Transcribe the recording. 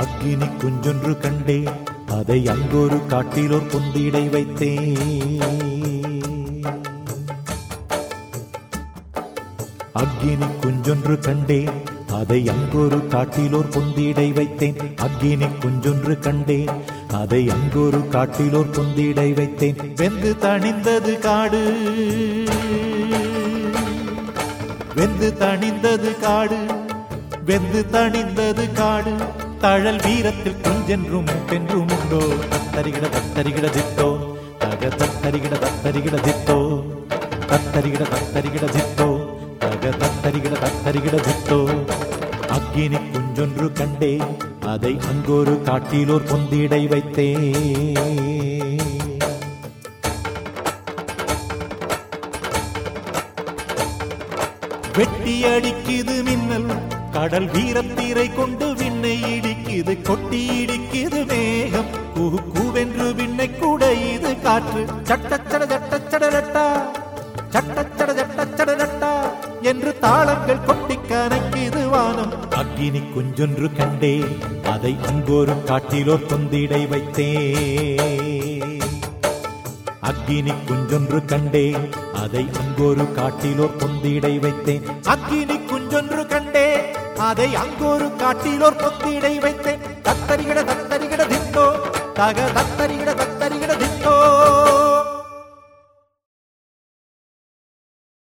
அக்கினி குஞ்சொன்று கண்டேன், அதை அங்கொரு காட்டிலோர் பொந்திடை வைத்தேன். அக்கினி குஞ்சொன்று கண்டேன், அதை அங்கொரு காட்டிலோர் பொந்திடை வைத்தேன். அக்கினி குஞ்சொன்று கண்டேன், அதை அங்கொரு காட்டிலோர் பொந்திடை வைத்தேன். வெந்து தணிந்தது காடு, வெந்து தணிந்தது காடு, வெந்து தணிந்தது காடு. தழல் வீரத்தில் குஞ்சென்றும் பென்றும் உண்டோ. தத்தரிகிட தத்தரிகிட தித்தோ, தக தத்தரிகிட தத்தரிகிட தித்தோ, தத்தரிகிட தத்தரிகிட தித்தோ, தக தத்தரிகிட தத்தரிகிட தித்தோ. அக்கினி குஞ்சொன்று கண்டேன், அதை அங்கொரு காட்டிலோர் பொந்திடை வைத்தேன். வெட்டி அடிக்குது மின்னல், கடல் வீரத்தீரை கொண்டு விண்ணை இடிக்குது, கொட்டி இடிக்குது மேகம். கூ கூவென்று விண்ணை குடையுது காற்று. சட்டச்சட சட்டச்சடரட்டா, சட்டச்சட சட்டச்சடரட்டா என்று தாளங்கள் கொட்டி கணக்குது வானம். அக்கினி குஞ்சொன்று கண்டேன், அதை அங்கொரு காட்டிலோர் பொந்திடை வைத்தேன். அக்கினி குஞ்சொன்று கண்டேன், அதை அங்கொரு காட்டிலோர் பொந்திடை வைத்தேன். அக்கினி குஞ்சொன்று கண்டேன், அதை அங்கொரு காட்டிலோர் பொந்திடை வைத்தேன். தத்தரிகிட தத்தரிகிட தித்தோ, தக தத்தரிகிட தத்தரிகிட தித்தோ.